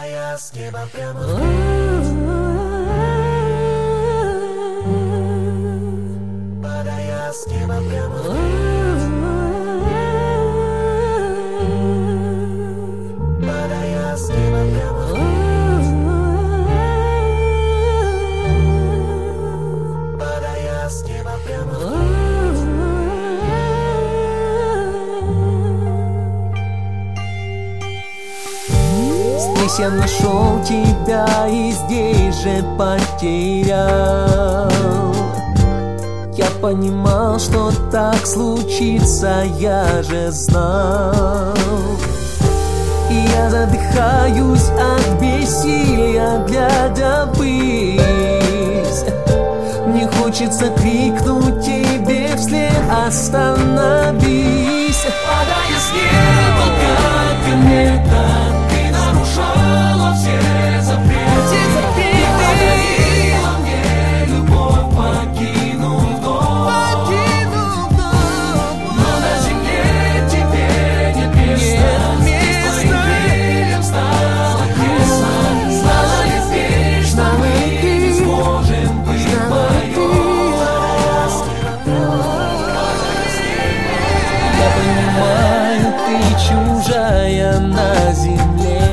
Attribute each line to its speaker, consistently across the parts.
Speaker 1: Падая с неба прямо вниз, падая с неба прямо вниз, падая с неба прямо вниз, падая с неба прямо вниз.
Speaker 2: Здесь я нашел тебя и здесь же потерял. Я понимал, что так случится, я же знал. И я задыхаюсь от бессилия, глядя ввысь. Мне хочется крикнуть тебе вслед: остановись.
Speaker 1: Падая с неба, как комета, ты нарушала все запреты. Ты подарила мне любовь, покинув дом. Но на земле тебе нет места. Здесь твоим крыльям стало тесно. Знала ли ты, что мы не сможем быть вдвоем?
Speaker 2: Я понимаю, ты чужая на земле,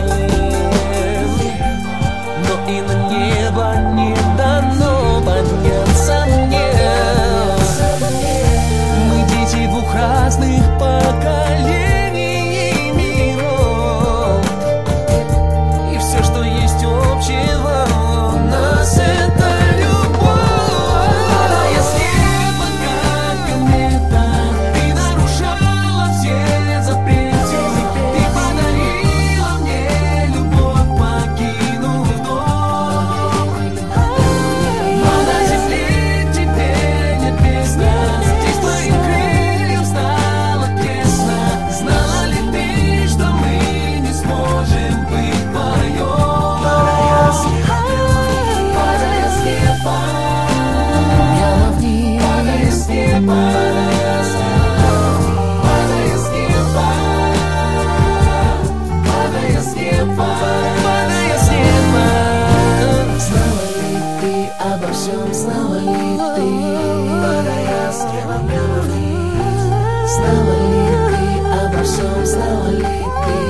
Speaker 2: но и на небо не дано подняться мне. Мы дети двух разных поколений и миров, и все, что есть общего у нас, это любовь.
Speaker 1: Падая с неба, как комета, ты нарушала все запреты. Ты подарила мне любовь, покинув дом. Но на земле тебе нет места. Здесь твоим крыльям стало тесно. Знала ли ты, что мы не сможем быть вдвоем? Падая с неба, прямо вниз. Падая с неба, падая с неба, падая с неба, падая с неба. Знала ли ты обо всем, знала ли ты? Падая с неба прямо вниз. Знала ли ты обо всем, знала ли ты?